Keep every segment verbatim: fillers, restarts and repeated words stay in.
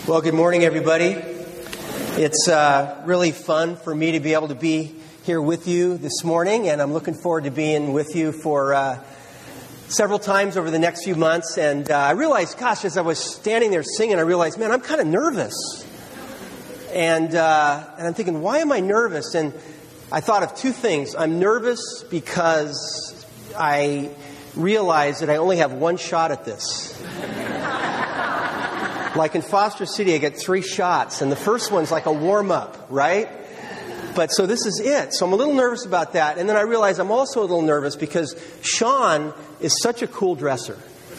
Well, good morning, everybody. It's uh, really fun for me to be able to be here with you this morning, and I'm looking forward to being with you for uh, several times over the next few months. And uh, I realized, gosh, as I was standing there singing, I realized, man, I'm kind of nervous. And, uh, and I'm thinking, why am I nervous? And I thought of two things. I'm nervous because I realize that I only have one shot at this. Like in Foster City, I get three shots, and the first one's like a warm-up, right? But so this is it. So I'm a little nervous about that. And then I realize I'm also a little nervous because Sean is such a cool dresser.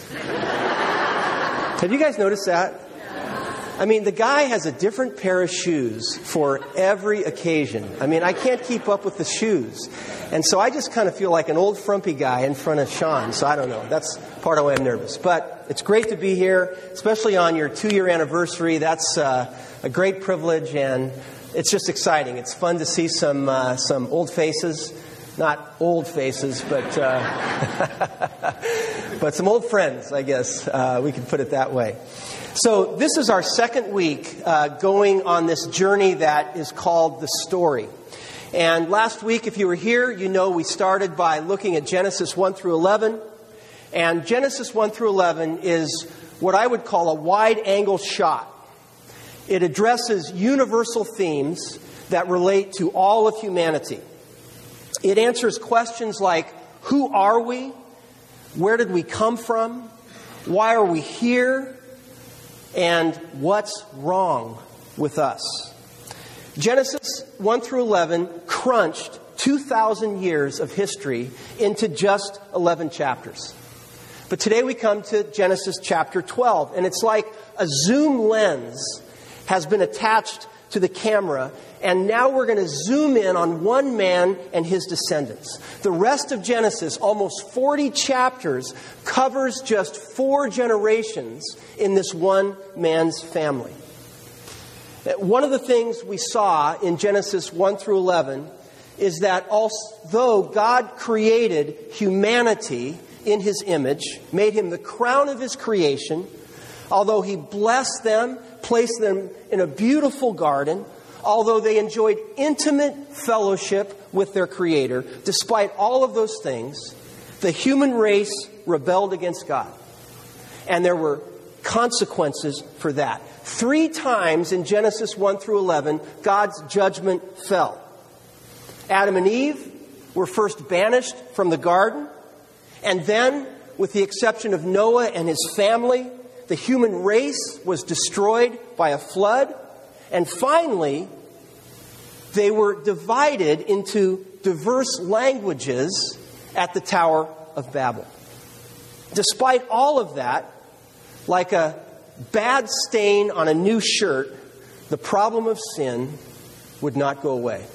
Have you guys noticed that? I mean, the guy has a different pair of shoes for every occasion. I mean, I can't keep up with the shoes. And so I just kind of feel like an old frumpy guy in front of Sean. So I don't know. That's part of why I'm nervous. But it's great to be here, especially on your two-year anniversary. That's uh, a great privilege, and it's just exciting. It's fun to see some uh, some old faces. Not old faces, but uh, but some old friends, I guess. Uh, we could put it that way. So this is our second week uh, going on this journey that is called The Story. And last week, if you were here, you know we started by looking at Genesis one through eleven. And Genesis one through eleven is what I would call a wide-angle shot. It addresses universal themes that relate to all of humanity. It answers questions like, who are we? Where did we come from? Why are we here? And what's wrong with us? Genesis one through eleven crunched two thousand years of history into just eleven chapters. But today we come to Genesis chapter twelve, and it's like a zoom lens has been attached to the camera, and now we're going to zoom in on one man and his descendants. The rest of Genesis, almost forty chapters, covers just four generations in this one man's family. One of the things we saw in Genesis one through eleven is that although God created humanity in His image, made him the crown of His creation, although He blessed them, placed them in a beautiful garden, although they enjoyed intimate fellowship with their Creator, despite all of those things, the human race rebelled against God. And there were consequences for that. Three times in Genesis one through eleven, God's judgment fell. Adam and Eve were first banished from the garden, and then, with the exception of Noah and his family, the human race was destroyed by a flood. And finally, they were divided into diverse languages at the Tower of Babel. Despite all of that, like a bad stain on a new shirt, the problem of sin would not go away.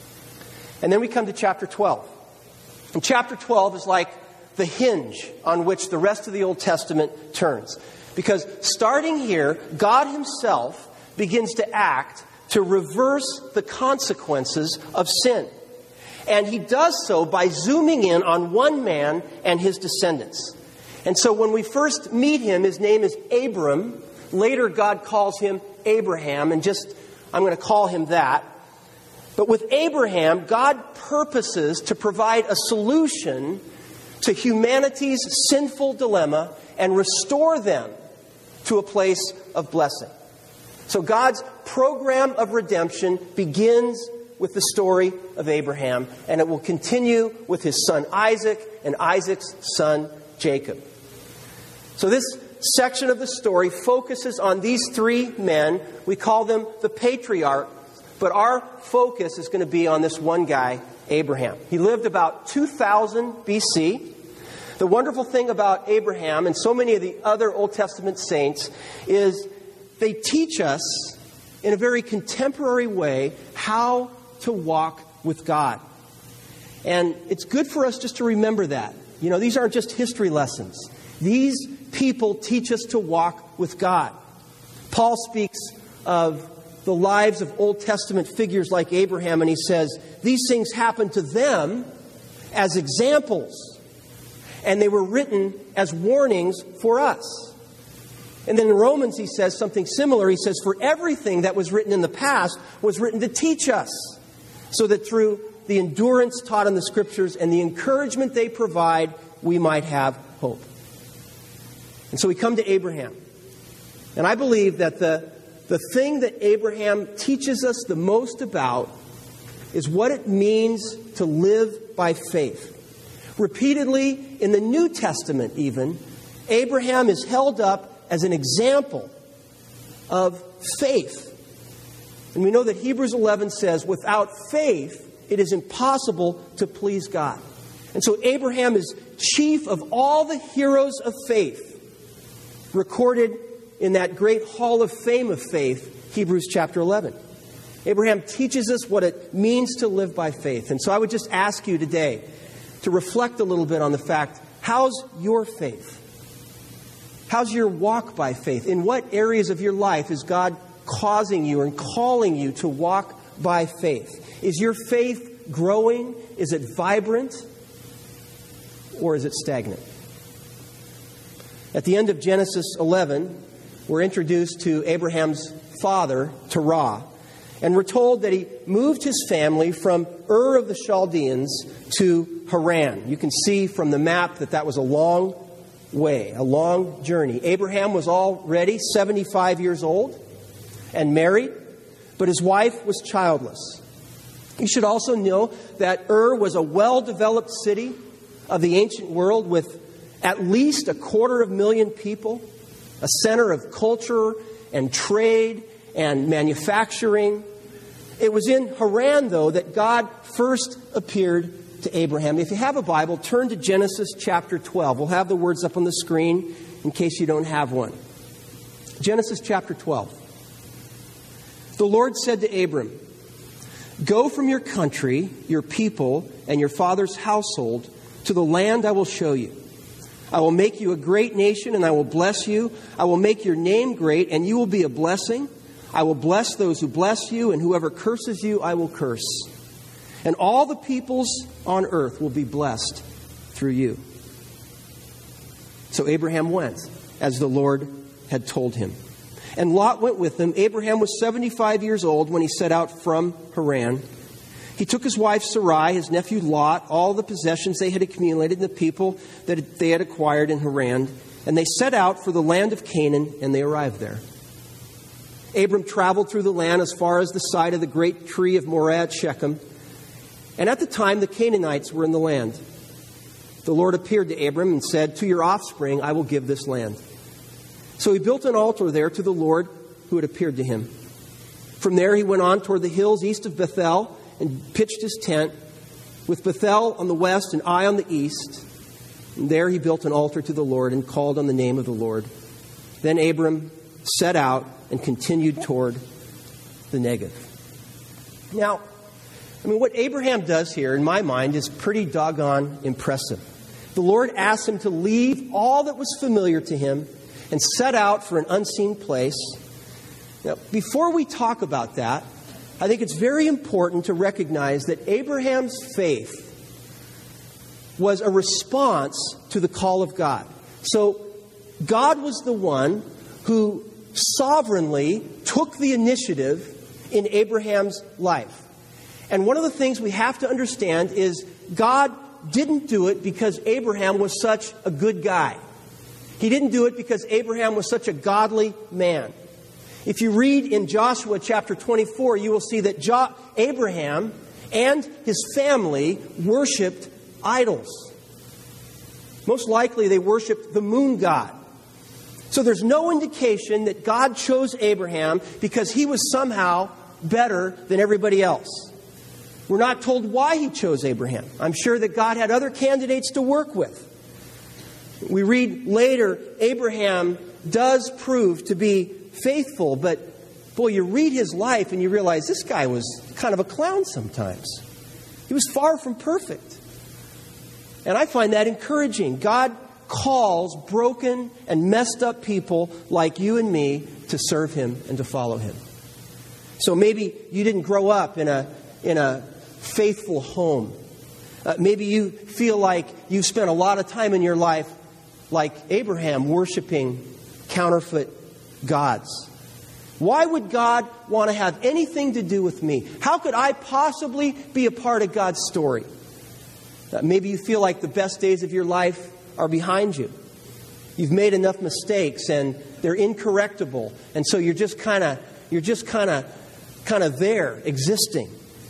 And then we come to chapter twelve. And chapter twelve is like the hinge on which the rest of the Old Testament turns. Because starting here, God Himself begins to act to reverse the consequences of sin. And He does so by zooming in on one man and his descendants. And so when we first meet him, his name is Abram. Later, God calls him Abraham, and just, I'm going to call him that. But with Abraham, God purposes to provide a solution to humanity's sinful dilemma and restore them to a place of blessing. So God's program of redemption begins with the story of Abraham, and it will continue with his son Isaac and Isaac's son Jacob. So this section of the story focuses on these three men. We call them the patriarchs, but our focus is going to be on this one guy, Abraham. He lived about two thousand B C. The wonderful thing about Abraham and so many of the other Old Testament saints is they teach us in a very contemporary way how to walk with God. And it's good for us just to remember that. You know, these aren't just history lessons. These people teach us to walk with God. Paul speaks of the lives of Old Testament figures like Abraham, and he says, these things happened to them as examples, and they were written as warnings for us. And then in Romans he says something similar. He says, for everything that was written in the past was written to teach us, so that through the endurance taught in the Scriptures and the encouragement they provide, we might have hope. And so we come to Abraham. And I believe that the, the thing that Abraham teaches us the most about is what it means to live by faith. Repeatedly, in the New Testament even, Abraham is held up as an example of faith. And we know that Hebrews eleven says, without faith, it is impossible to please God. And so Abraham is chief of all the heroes of faith recorded in that great hall of fame of faith, Hebrews chapter eleven. Abraham teaches us what it means to live by faith. And so I would just ask you today to reflect a little bit on the fact, how's your faith? How's your walk by faith? In what areas of your life is God causing you and calling you to walk by faith? Is your faith growing? Is it vibrant? Or is it stagnant? At the end of Genesis eleven, we're introduced to Abraham's father, Terah. And we're told that he moved his family from Ur of the Chaldeans to Haran. You can see from the map that that was a long way, a long journey. Abraham was already seventy-five years old and married, but his wife was childless. You should also know that Ur was a well-developed city of the ancient world with at least a quarter of a million people, a center of culture and trade and manufacturing. It was in Haran, though, that God first appeared to Abraham. If you have a Bible, turn to Genesis chapter twelve. We'll have the words up on the screen in case you don't have one. Genesis chapter twelve. The Lord said to Abram, "Go from your country, your people, and your father's household to the land I will show you. I will make you a great nation, and I will bless you. I will make your name great, and you will be a blessing. I will bless those who bless you, and whoever curses you, I will curse. And all the peoples on earth will be blessed through you." So Abraham went, as the Lord had told him. And Lot went with him. Abraham was seventy-five years old when he set out from Haran. He took his wife Sarai, his nephew Lot, all the possessions they had accumulated, and the people that they had acquired in Haran, and they set out for the land of Canaan, and they arrived there. Abram traveled through the land as far as the site of the great tree of Moreh at Shechem. And at the time, the Canaanites were in the land. The Lord appeared to Abram and said, "To your offspring I will give this land." So he built an altar there to the Lord who had appeared to him. From there he went on toward the hills east of Bethel and pitched his tent, with Bethel on the west and Ai on the east. And there he built an altar to the Lord and called on the name of the Lord. Then Abram set out and continued toward the Negev. Now, I mean, what Abraham does here, in my mind, is pretty doggone impressive. The Lord asked him to leave all that was familiar to him and set out for an unseen place. Now, before we talk about that, I think it's very important to recognize that Abraham's faith was a response to the call of God. So, God was the one who sovereignly took the initiative in Abraham's life. And one of the things we have to understand is God didn't do it because Abraham was such a good guy. He didn't do it because Abraham was such a godly man. If you read in Joshua chapter twenty-four, you will see that jo- Abraham and his family worshipped idols. Most likely they worshipped the moon god. So there's no indication that God chose Abraham because he was somehow better than everybody else. We're not told why he chose Abraham. I'm sure that God had other candidates to work with. We read later, Abraham does prove to be faithful, but boy, you read his life and you realize this guy was kind of a clown sometimes. He was far from perfect. And I find that encouraging. God calls broken and messed up people like you and me to serve him and to follow him. So maybe you didn't grow up in a in a faithful home. Uh, maybe you feel like you've spent a lot of time in your life, like Abraham, worshiping counterfeit gods. Why would God want to have anything to do with me? How could I possibly be a part of God's story? Uh, maybe you feel like the best days of your life are behind you. You've made enough mistakes and they're incorrectible, and so you're just kind of you're just kind of kind of there, existing.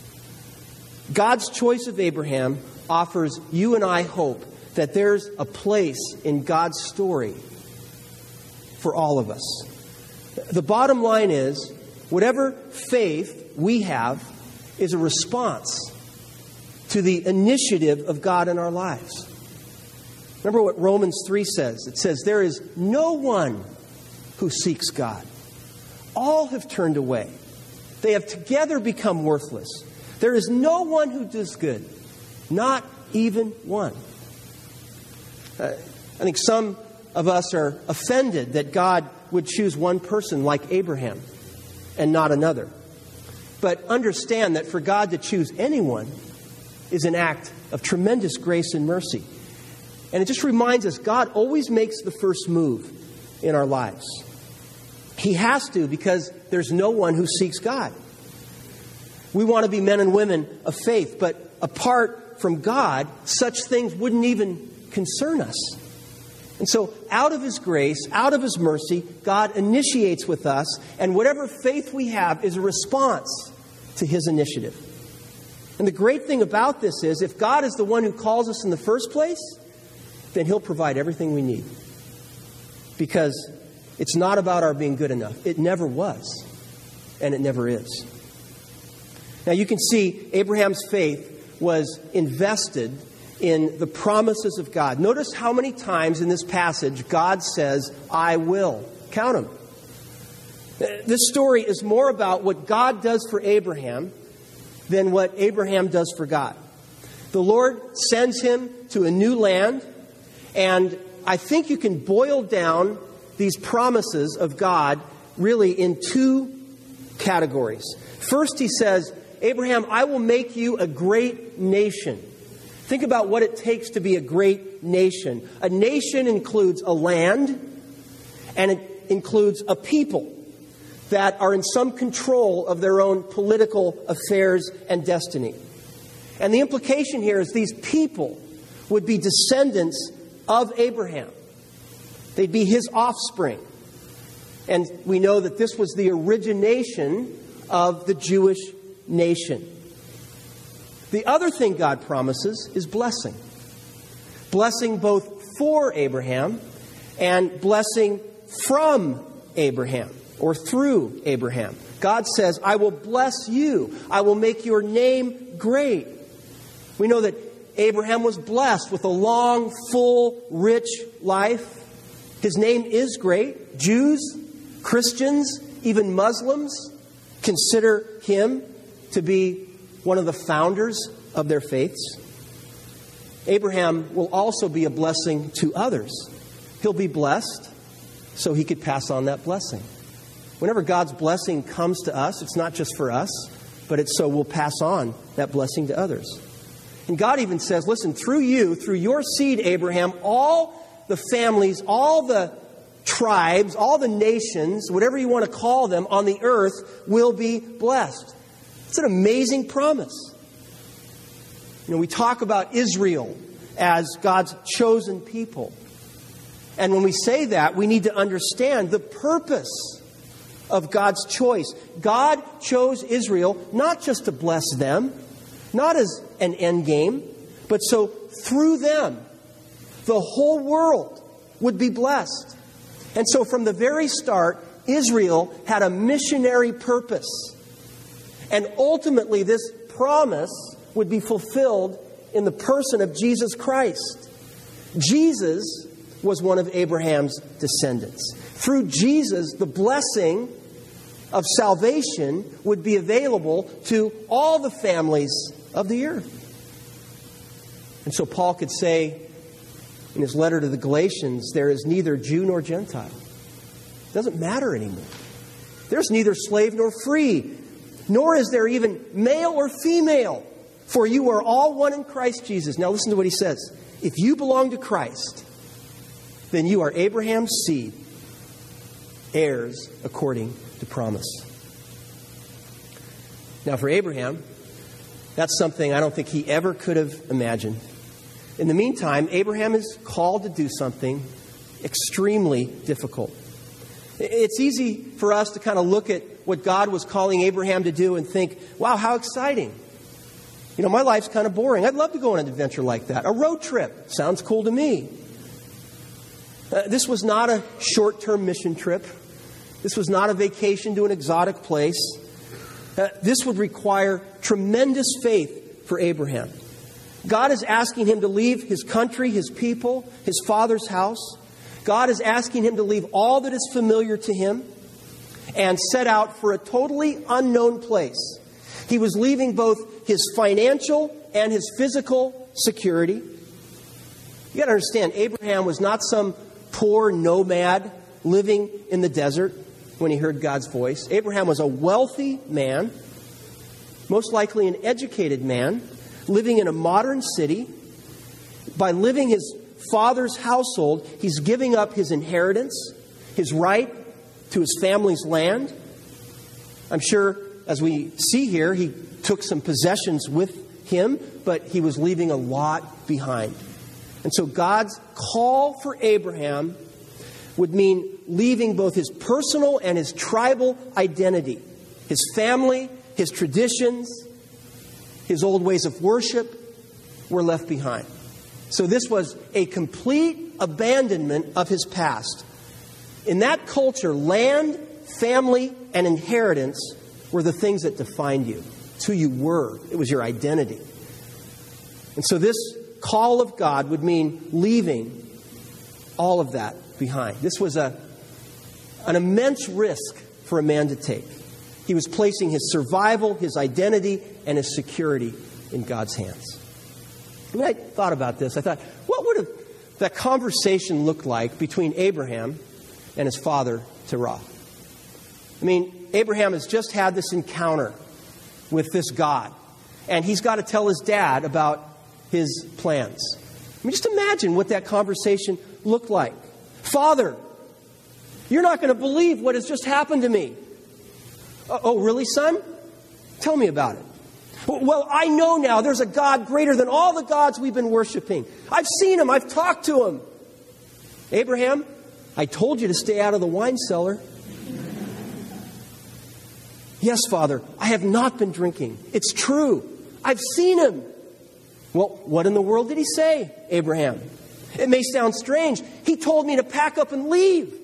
God's choice of Abraham offers you and I hope that there's a place in God's story for all of us. The bottom line is, whatever faith we have is a response to the initiative of God in our lives. Remember what Romans three says. It says, there is no one who seeks God. All have turned away. They have together become worthless. There is no one who does good. Not even one. Uh, I think some of us are offended that God would choose one person like Abraham and not another. But understand that for God to choose anyone is an act of tremendous grace and mercy. And it just reminds us God always makes the first move in our lives. He has to, because there's no one who seeks God. We want to be men and women of faith, but apart from God, such things wouldn't even concern us. And so out of His grace, out of His mercy, God initiates with us, and whatever faith we have is a response to His initiative. And the great thing about this is, if God is the one who calls us in the first place, then He'll provide everything we need. Because it's not about our being good enough. It never was, and it never is. Now you can see Abraham's faith was invested in the promises of God. Notice how many times in this passage God says, I will. Count them. This story is more about what God does for Abraham than what Abraham does for God. The Lord sends him to a new land, and I think you can boil down these promises of God really in two categories. First, He says, Abraham, I will make you a great nation. Think about what it takes to be a great nation. A nation includes a land, and it includes a people that are in some control of their own political affairs and destiny. And the implication here is these people would be descendants of Abraham. They'd be his offspring. And we know that this was the origination of the Jewish nation. The other thing God promises is blessing. Blessing both for Abraham and blessing from Abraham or through Abraham. God says, I will bless you. I will make your name great. We know that Abraham was blessed with a long, full, rich life. His name is great. Jews, Christians, even Muslims consider him to be one of the founders of their faiths. Abraham will also be a blessing to others. He'll be blessed so he could pass on that blessing. Whenever God's blessing comes to us, it's not just for us, but it's so we'll pass on that blessing to others. And God even says, listen, through you, through your seed, Abraham, all the families, all the tribes, all the nations, whatever you want to call them on the earth will be blessed. It's an amazing promise. You know, we talk about Israel as God's chosen people. And when we say that, we need to understand the purpose of God's choice. God chose Israel not just to bless them, not as an end game, but so through them, the whole world would be blessed. And so from the very start, Israel had a missionary purpose. And ultimately, this promise would be fulfilled in the person of Jesus Christ. Jesus was one of Abraham's descendants. Through Jesus, the blessing of salvation would be available to all the families of the earth. And so Paul could say in his letter to the Galatians, there is neither Jew nor Gentile. It doesn't matter anymore. There's neither slave nor free, nor is there even male or female, for you are all one in Christ Jesus. Now listen to what he says. If you belong to Christ, then you are Abraham's seed heirs according to promise. Now for Abraham, that's something I don't think he ever could have imagined. In the meantime, Abraham is called to do something extremely difficult. It's easy for us to kind of look at what God was calling Abraham to do and think, wow, how exciting. You know, my life's kind of boring. I'd love to go on an adventure like that. A road trip. Sounds cool to me. Uh, this was not a short-term mission trip. This was not a vacation to an exotic place. Uh, this would require tremendous faith for Abraham. God is asking him to leave his country, his people, his father's house. God is asking him to leave all that is familiar to him and set out for a totally unknown place. He was leaving both his financial and his physical security. You got to understand, Abraham was not some poor nomad living in the desert when he heard God's voice. Abraham was a wealthy man, most likely an educated man, living in a modern city. By living his father's household, he's giving up his inheritance, his right to his family's land. I'm sure, as we see here, he took some possessions with him, but he was leaving a lot behind. And so God's call for Abraham would mean leaving both his personal and his tribal identity, his family, his traditions, his old ways of worship were left behind. So this was a complete abandonment of his past. In that culture, land, family, and inheritance were the things that defined you. It's who you were. It was your identity. And so this call of God would mean leaving all of that behind. This was a, an immense risk for a man to take. He was placing his survival, his identity, and his security in God's hands. When I thought about this, I thought, what would have that conversation looked like between Abraham and his father, Terah? I mean, Abraham has just had this encounter with this God, and he's got to tell his dad about his plans. I mean, just imagine what that conversation looked like. Father, you're not going to believe what has just happened to me. Oh, really, son? Tell me about it. Well, I know now there's a God greater than all the gods we've been worshiping. I've seen him. I've talked to him. Abraham, I told you to stay out of the wine cellar. Yes, Father, I have not been drinking. It's true. I've seen him. Well, what in the world did he say, Abraham? It may sound strange. He told me to pack up and leave.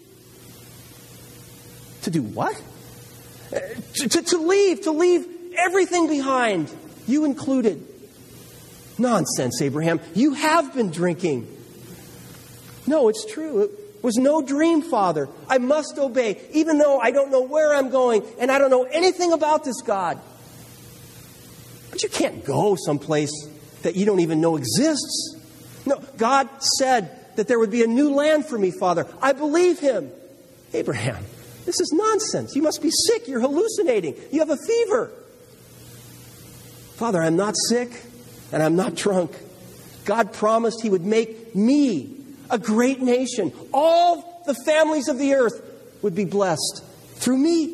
To do what? To, to, to leave, to leave everything behind, you included. Nonsense, Abraham. You have been drinking. No, it's true. It was no dream, Father. I must obey, even though I don't know where I'm going and I don't know anything about this God. But you can't go someplace that you don't even know exists. No, God said that there would be a new land for me, Father. I believe him. Abraham, this is nonsense. You must be sick. You're hallucinating. You have a fever. Father, I'm not sick and I'm not drunk. God promised he would make me a great nation. All the families of the earth would be blessed through me.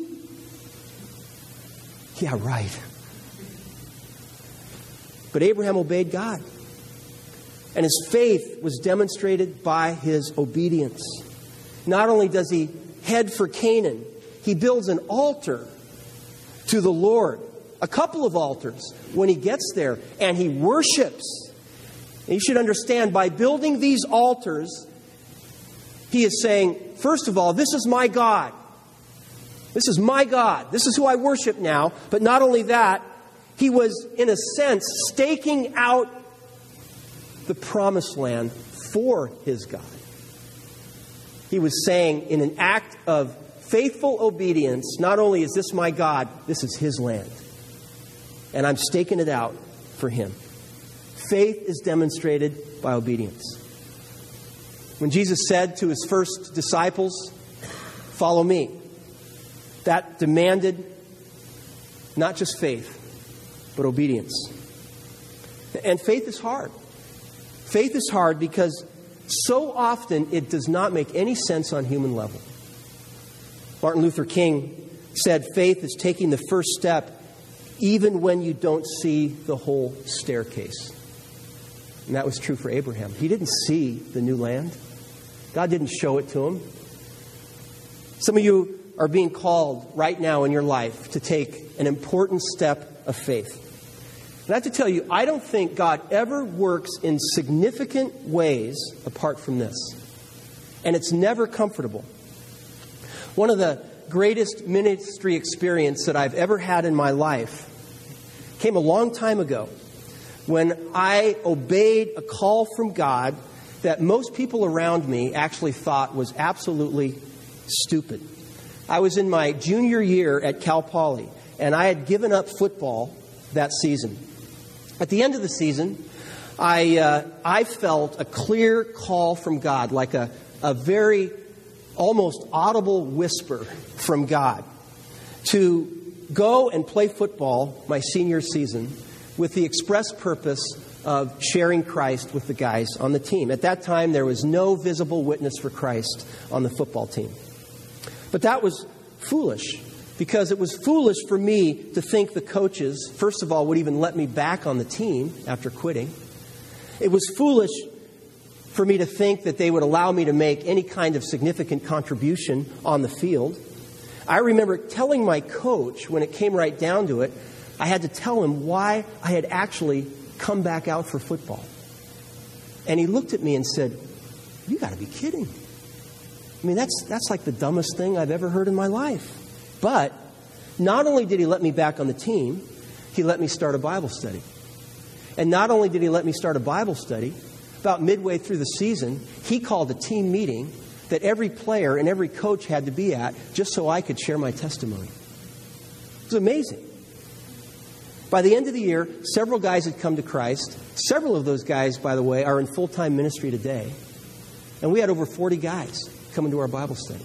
Yeah, right. But Abraham obeyed God. And his faith was demonstrated by his obedience. Not only does he head for Canaan, he builds an altar to the Lord. A couple of altars when he gets there, and he worships. And you should understand, by building these altars, he is saying, first of all, this is my God. This is my God. This is who I worship now. But not only that, he was, in a sense, staking out the promised land for his God. He was saying, in an act of faithful obedience, not only is this my God, this is his land. And I'm staking it out for him. Faith is demonstrated by obedience. When Jesus said to his first disciples, "Follow me," that demanded not just faith, but obedience. And faith is hard. Faith is hard because so often it does not make any sense on human level. Martin Luther King said, faith is taking the first step even when you don't see the whole staircase. And that was true for Abraham. He didn't see the new land. God didn't show it to him. Some of you are being called right now in your life to take an important step of faith. And I have to tell you, I don't think God ever works in significant ways apart from this. And it's never comfortable. One of the greatest ministry experience that I've ever had in my life came a long time ago when I obeyed a call from God that most people around me actually thought was absolutely stupid. I was in my junior year at Cal Poly, and I had given up football that season. At the end of the season, I uh, I felt a clear call from God, like a, a very almost audible whisper from God, to go and play football my senior season with the express purpose of sharing Christ with the guys on the team. At that time, there was no visible witness for Christ on the football team. But that was foolish, because it was foolish for me to think the coaches, first of all, would even let me back on the team after quitting. It was foolish for me to think that they would allow me to make any kind of significant contribution on the field. I remember telling my coach, when it came right down to it, I had to tell him why I had actually come back out for football. And he looked at me and said, "You got to be kidding. I mean, that's that's like the dumbest thing I've ever heard in my life." But not only did he let me back on the team, he let me start a Bible study. And not only did he let me start a Bible study, about midway through the season, he called a team meeting that every player and every coach had to be at just so I could share my testimony. It was amazing. By the end of the year, several guys had come to Christ. Several of those guys, by the way, are in full-time ministry today. And we had over forty guys coming to our Bible study.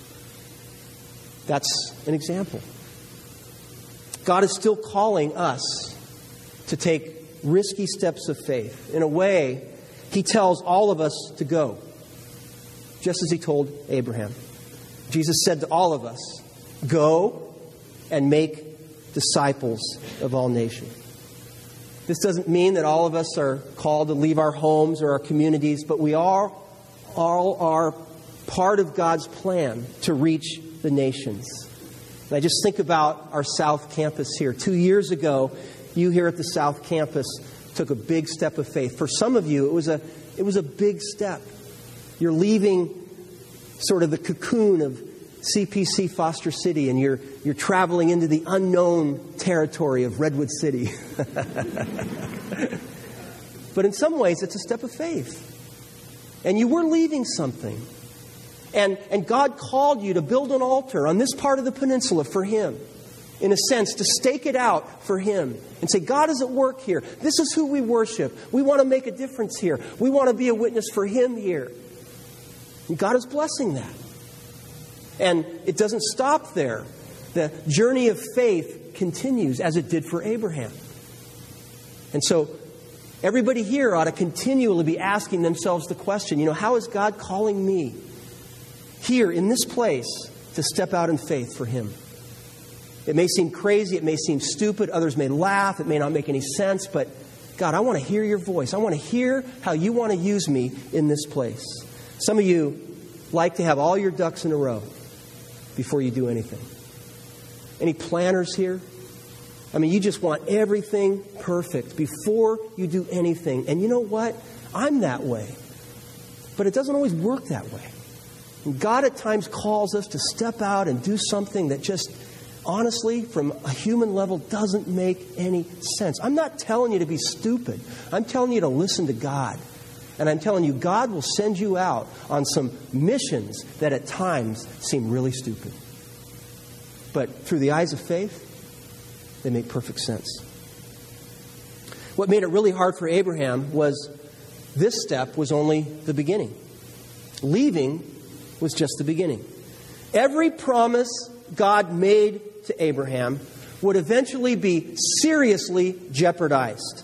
That's an example. God is still calling us to take risky steps of faith. In a way, He tells all of us to go, just as He told Abraham. Jesus said to all of us, "Go and make disciples of all nations." This doesn't mean that all of us are called to leave our homes or our communities, but we are all are part of God's plan to reach the nations. And I just think about our South Campus here. Two years ago, you here at the South Campus took a big step of faith. For some of you, it was a it was a big step. You're leaving sort of the cocoon of C P C Foster City, and you're you're traveling into the unknown territory of Redwood City. But in some ways, it's a step of faith. And you were leaving something. And, and God called you to build an altar on this part of the peninsula for Him. In a sense, to stake it out for Him. And say, God is at work here. This is who we worship. We want to make a difference here. We want to be a witness for Him here. And God is blessing that. And it doesn't stop there. The journey of faith continues as it did for Abraham. And so everybody here ought to continually be asking themselves the question, you know, how is God calling me here in this place to step out in faith for Him? It may seem crazy, it may seem stupid, others may laugh, it may not make any sense, but God, I want to hear your voice. I want to hear how you want to use me in this place. Some of you like to have all your ducks in a row before you do anything. Any planners here? I mean, you just want everything perfect before you do anything. And you know what? I'm that way. But it doesn't always work that way. And God at times calls us to step out and do something that just, honestly, from a human level, doesn't make any sense. I'm not telling you to be stupid. I'm telling you to listen to God. And I'm telling you, God will send you out on some missions that at times seem really stupid. But through the eyes of faith, they make perfect sense. What made it really hard for Abraham was this step was only the beginning. Leaving was just the beginning. Every promise God made to Abraham would eventually be seriously jeopardized.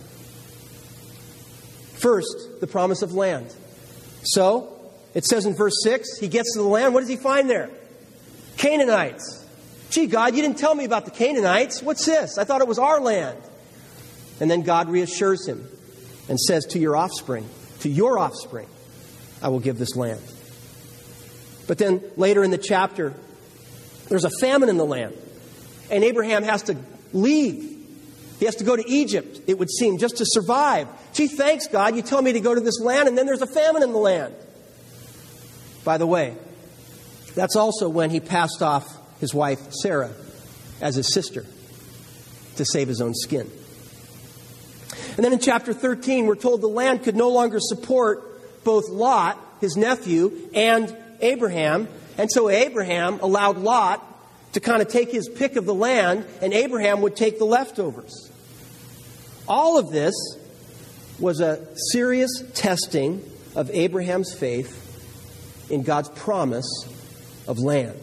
First, the promise of land. So, it says in verse six, he gets to the land. What does he find there? Canaanites. Gee, God, you didn't tell me about the Canaanites. What's this? I thought it was our land. And then God reassures him and says, to your offspring, to your offspring, I will give this land. But then later in the chapter, there's a famine in the land. And Abraham has to leave. He has to go to Egypt, it would seem, just to survive. Gee, thanks, God. You tell me to go to this land, and then there's a famine in the land. By the way, that's also when he passed off his wife, Sarah, as his sister to save his own skin. And then in chapter thirteen, we're told the land could no longer support both Lot, his nephew, and Abraham. And so Abraham allowed Lot to kind of take his pick of the land, and Abraham would take the leftovers. All of this was a serious testing of Abraham's faith in God's promise of land.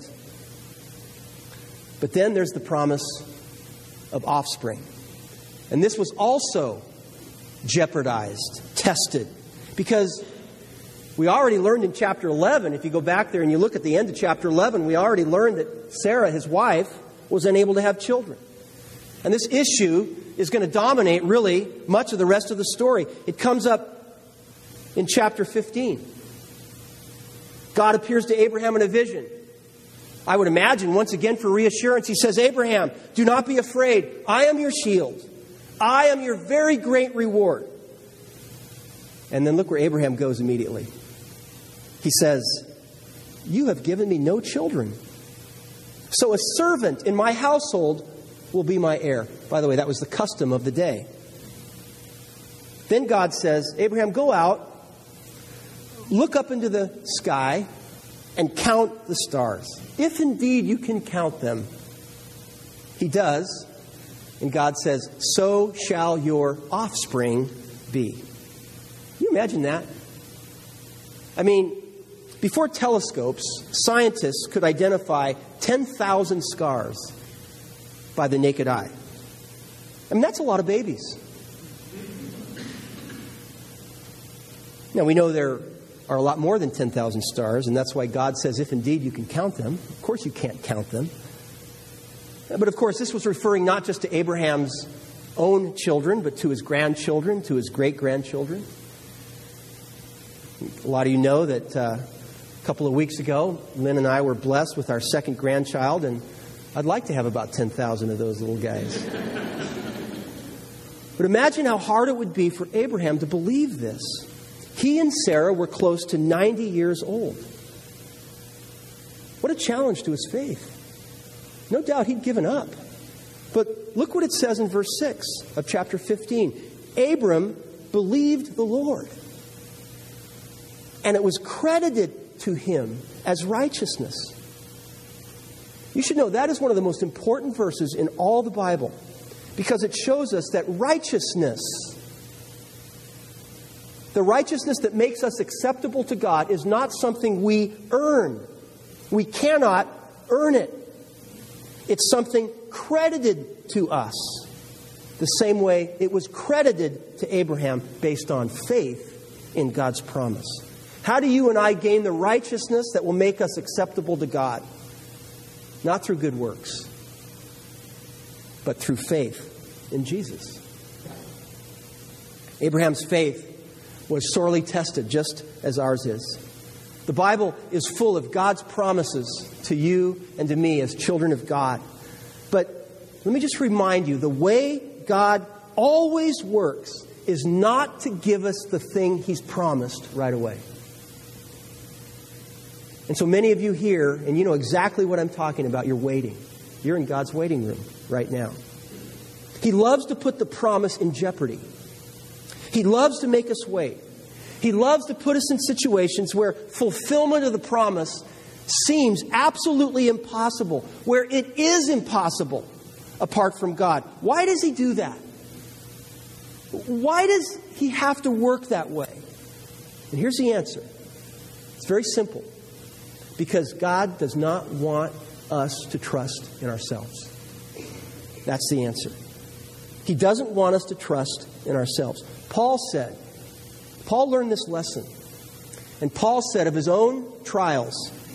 But then there's the promise of offspring. And this was also jeopardized, tested, because we already learned in chapter eleven, if you go back there and you look at the end of chapter eleven, we already learned that Sarah, his wife, was unable to have children. And this issue is going to dominate really much of the rest of the story. It comes up in chapter fifteen. God appears to Abraham in a vision. I would imagine, once again, for reassurance, he says, Abraham, do not be afraid. I am your shield. I am your very great reward. And then look where Abraham goes immediately. He says, you have given me no children. So a servant in my household will be my heir. By the way, that was the custom of the day. Then God says, Abraham, go out, look up into the sky, and count the stars. If indeed you can count them. He does. And God says, so shall your offspring be. Can you imagine that? I mean, before telescopes, scientists could identify ten thousand scars by the naked eye. I mean, that's a lot of babies. Now, we know there are a lot more than ten thousand stars, and that's why God says, if indeed you can count them. Of course you can't count them. But of course, this was referring not just to Abraham's own children, but to his grandchildren, to his great-grandchildren. A lot of you know that uh, a couple of weeks ago, Lynn and I were blessed with our second grandchild, and I'd like to have about ten thousand of those little guys. But imagine how hard it would be for Abraham to believe this. He and Sarah were close to ninety years old. What a challenge to his faith. No doubt he'd given up. But look what it says in verse six of chapter fifteen. Abram believed the Lord, and it was credited to him as righteousness. You should know that is one of the most important verses in all the Bible, because it shows us that righteousness, the righteousness that makes us acceptable to God, is not something we earn. We cannot earn it. It's something credited to us, the same way it was credited to Abraham based on faith in God's promise. How do you and I gain the righteousness that will make us acceptable to God? Not through good works, but through faith in Jesus. Abraham's faith was sorely tested, just as ours is. The Bible is full of God's promises to you and to me as children of God. But let me just remind you, the way God always works is not to give us the thing He's promised right away. And so many of you here, and you know exactly what I'm talking about, you're waiting. You're in God's waiting room right now. He loves to put the promise in jeopardy. He loves to make us wait. He loves to put us in situations where fulfillment of the promise seems absolutely impossible, where it is impossible apart from God. Why does He do that? Why does He have to work that way? And here's the answer. It's very simple. Because God does not want us to trust in ourselves. That's the answer. He doesn't want us to trust in ourselves. Paul said, Paul learned this lesson. And Paul said of his own trials,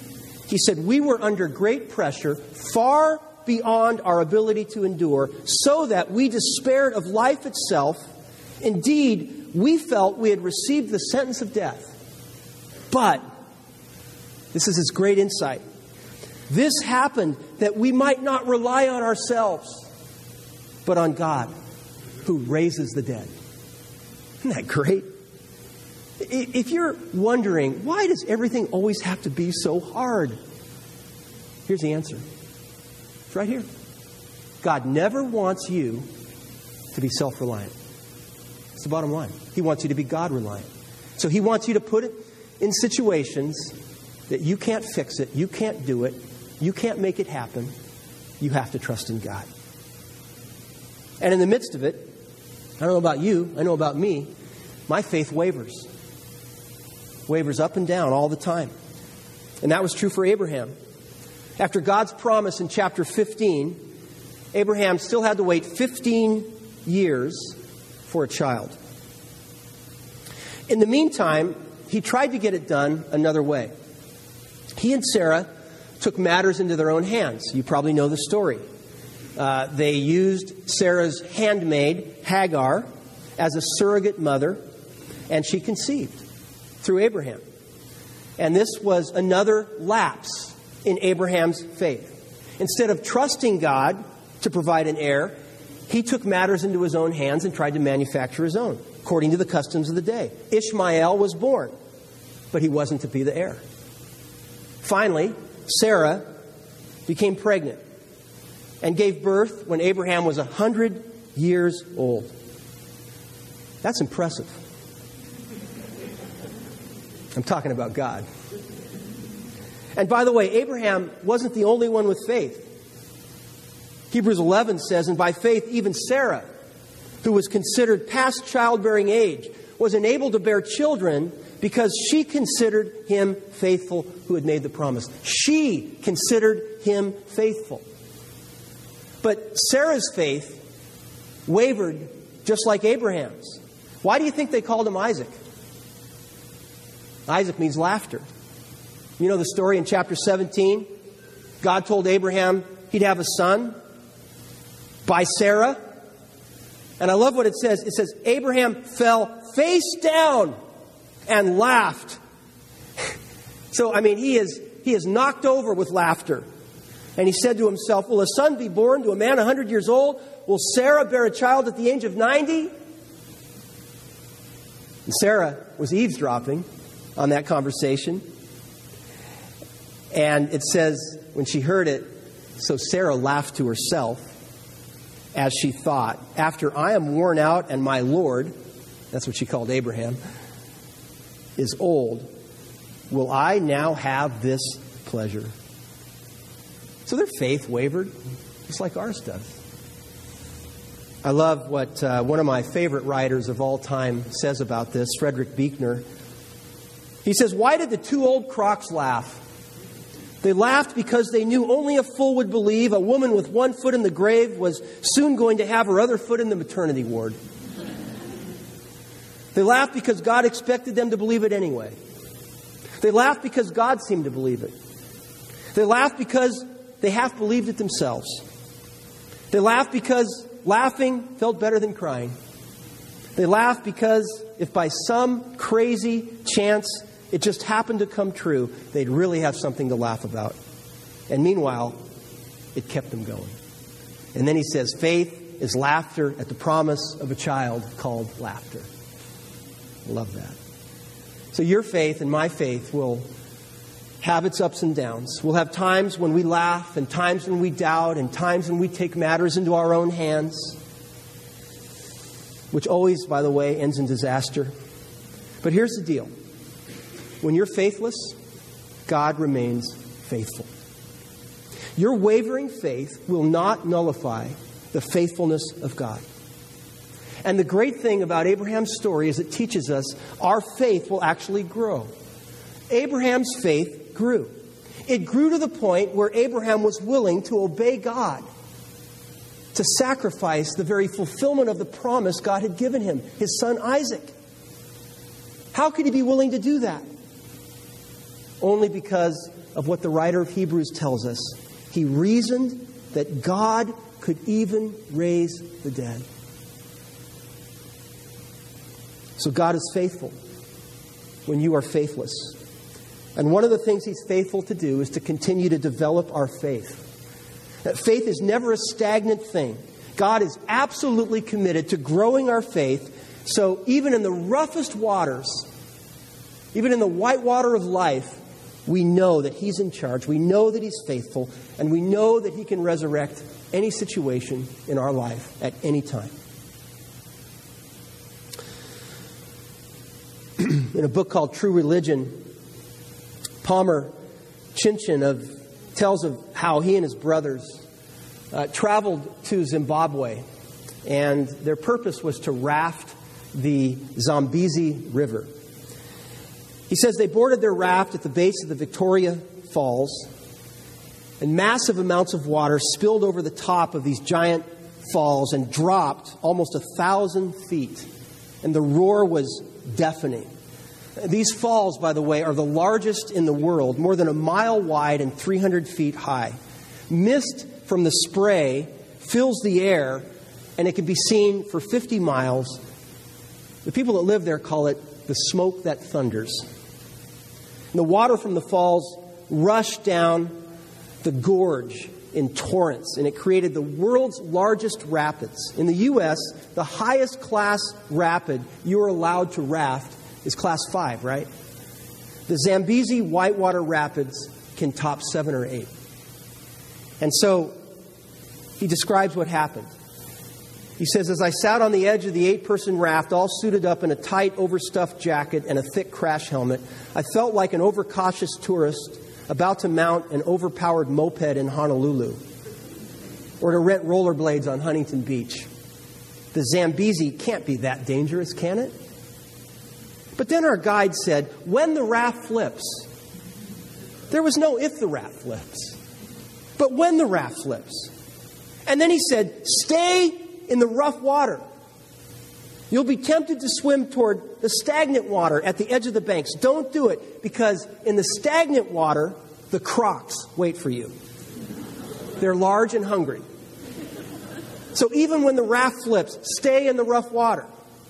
He said, we were under great pressure, far beyond our ability to endure, so that we despaired of life itself. Indeed, we felt we had received the sentence of death. But, this is his great insight, this happened that we might not rely on ourselves, but on God, who raises the dead. Isn't that great? If you're wondering, why does everything always have to be so hard? Here's the answer. It's right here. God never wants you to be self-reliant. It's the bottom line. He wants you to be God-reliant. So He wants you to put it in situations that you can't fix it, you can't do it, you can't make it happen. You have to trust in God. And in the midst of it, I don't know about you, I know about me, my faith wavers. Wavers up and down all the time. And that was true for Abraham. After God's promise in chapter fifteen, Abraham still had to wait fifteen years for a child. In the meantime, he tried to get it done another way. He and Sarah took matters into their own hands. You probably know the story. Uh, they used Sarah's handmaid, Hagar, as a surrogate mother, and she conceived through Abraham. And this was another lapse in Abraham's faith. Instead of trusting God to provide an heir, he took matters into his own hands and tried to manufacture his own, according to the customs of the day. Ishmael was born, but he wasn't to be the heir. Finally, Sarah became pregnant and gave birth when Abraham was one hundred years old. That's impressive. I'm talking about God. And by the way, Abraham wasn't the only one with faith. Hebrews eleven says, and by faith even Sarah, who was considered past childbearing age, was enabled to bear children because she considered him faithful who had made the promise. She considered him faithful. But Sarah's faith wavered just like Abraham's. Why do you think they called him Isaac? Isaac means laughter. You know the story in chapter seventeen? God told Abraham he'd have a son by Sarah. And I love what it says. It says, Abraham fell face down and laughed. So, I mean, he is, he is knocked over with laughter. And he said to himself, will a son be born to a man one hundred years old? Will Sarah bear a child at the age of ninety? And Sarah was eavesdropping on that conversation. And it says, when she heard it, so Sarah laughed to herself as she thought, after I am worn out and my Lord, that's what she called Abraham, is old, will I now have this pleasure? So their faith wavered, just like ours does. I love what uh, one of my favorite writers of all time says about this, Frederick Buechner. He says, why did the two old crocs laugh? They laughed because they knew only a fool would believe a woman with one foot in the grave was soon going to have her other foot in the maternity ward. They laughed because God expected them to believe it anyway. They laughed because God seemed to believe it. They laughed because they half believed it themselves. They laughed because laughing felt better than crying. They laughed because if by some crazy chance it just happened to come true, they'd really have something to laugh about. And meanwhile, it kept them going. And then he says, faith is laughter at the promise of a child called laughter. I love that. So your faith and my faith will have its ups and downs. We'll have times when we laugh and times when we doubt and times when we take matters into our own hands, which always, by the way, ends in disaster. But here's the deal. When you're faithless, God remains faithful. Your wavering faith will not nullify the faithfulness of God. And the great thing about Abraham's story is it teaches us our faith will actually grow. Abraham's faith grew. It grew to the point where Abraham was willing to obey God, to sacrifice the very fulfillment of the promise God had given him, his son Isaac. How could he be willing to do that? Only because of what the writer of Hebrews tells us. He reasoned that God could even raise the dead. So God is faithful when you are faithless. And one of the things He's faithful to do is to continue to develop our faith. That faith is never a stagnant thing. God is absolutely committed to growing our faith. So even in the roughest waters, even in the white water of life, we know that He's in charge. We know that He's faithful. And we know that He can resurrect any situation in our life at any time. In a book called True Religion, Palmer Chinchin of, tells of how he and his brothers uh, traveled to Zimbabwe. And their purpose was to raft the Zambezi River. He says they boarded their raft at the base of the Victoria Falls, and massive amounts of water spilled over the top of these giant falls and dropped almost a thousand feet. And the roar was deafening. These falls, by the way, are the largest in the world, more than a mile wide and three hundred feet high. Mist from the spray fills the air, and it can be seen for fifty miles. The people that live there call it the smoke that thunders. And the water from the falls rushed down the gorge in torrents, and it created the world's largest rapids. In the U S, the highest class rapid you are allowed to raft is class five, right? The Zambezi Whitewater Rapids can top seven or eight. And so he describes what happened. He says, as I sat on the edge of the eight-person raft, all suited up in a tight, overstuffed jacket and a thick crash helmet, I felt like an overcautious tourist about to mount an overpowered moped in Honolulu or to rent rollerblades on Huntington Beach. The Zambezi can't be that dangerous, can it? But then our guide said, when the raft flips. There was no if the raft flips, but when the raft flips. And then he said, stay in the rough water. You'll be tempted to swim toward the stagnant water at the edge of the banks. Don't do it, because in the stagnant water, the crocs wait for you. They're large and hungry. So even when the raft flips, stay in the rough water.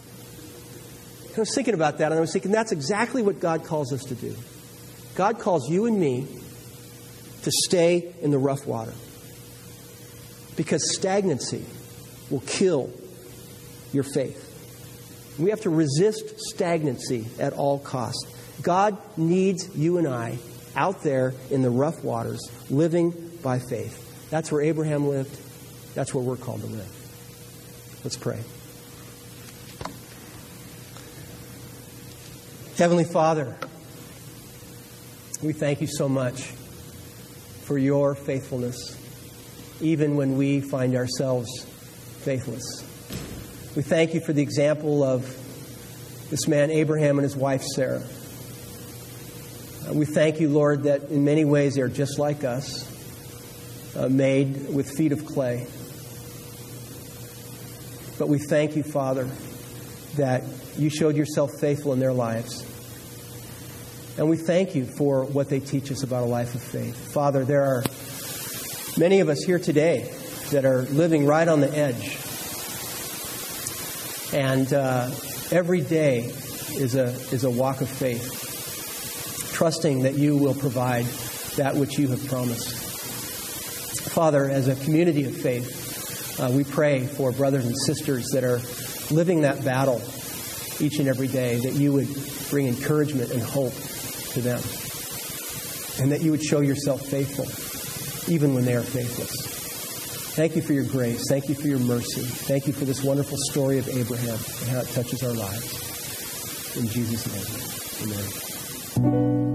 I was thinking about that, and I was thinking that's exactly what God calls us to do. God calls you and me to stay in the rough water. Because stagnancy will kill your faith. We have to resist stagnancy at all costs. God needs you and I out there in the rough waters, living by faith. That's where Abraham lived. That's where we're called to live. Let's pray. Heavenly Father, we thank you so much for your faithfulness, even when we find ourselves faithless. We thank you for the example of this man Abraham and his wife Sarah. Uh, we thank you, Lord, that in many ways they are just like us, uh, made with feet of clay. But we thank you, Father, that you showed yourself faithful in their lives. And we thank you for what they teach us about a life of faith. Father, there are many of us here today that are living right on the edge. And uh, every day is a is a walk of faith, trusting that you will provide that which you have promised. Father, as a community of faith, uh, we pray for brothers and sisters that are living that battle each and every day, that you would bring encouragement and hope to them, and that you would show yourself faithful even when they are faithless. Thank you for your grace. Thank you for your mercy. Thank you for this wonderful story of Abraham and how it touches our lives. In Jesus' name, amen.